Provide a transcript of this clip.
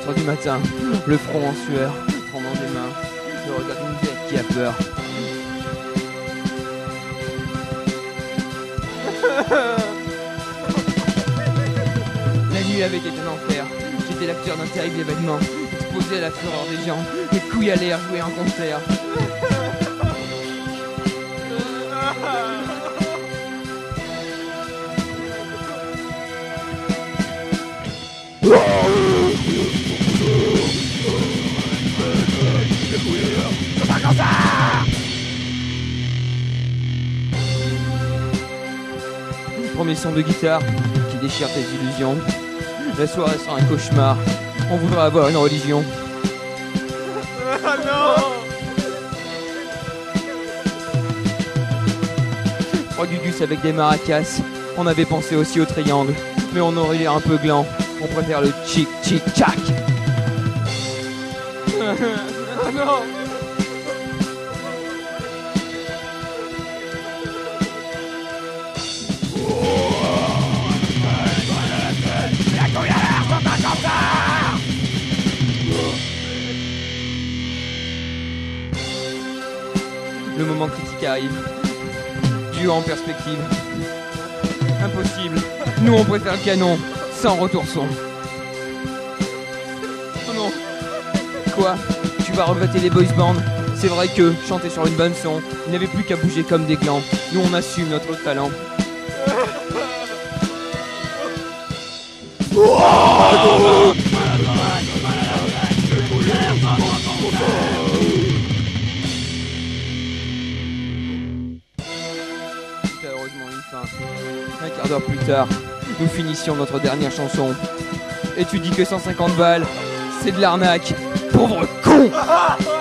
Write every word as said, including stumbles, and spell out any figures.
heures du matin, le front en sueur, prendre des mains, le regard d'une bête qui a peur. La nuit avait été un enfer. J'étais l'acteur d'un terrible événement, exposé à la fureur des gens, les couilles à l'air, jouer un concert. Premier son de guitare qui déchire tes illusions. La soirée sera un cauchemar. On voudrait avoir une religion. Ah non! Trois gugus avec des maracas. On avait pensé aussi au triangle, mais on aurait l'air un peu gland. On préfère le chic chic tchac. Ah non! Le moment critique arrive. Duo en perspective. Impossible. Nous on préfère le canon. Sans retour son. Oh non. Quoi? Tu vas regretter les boys bands? C'est vrai que, chanter sur une bonne son, il n'avait plus qu'à bouger comme des glands. Nous on assume notre talent. Heureusement une fin. Un quart d'heure plus tard, nous finissions notre dernière chanson. Et tu dis que cent cinquante balles, c'est de l'arnaque. Pauvre con!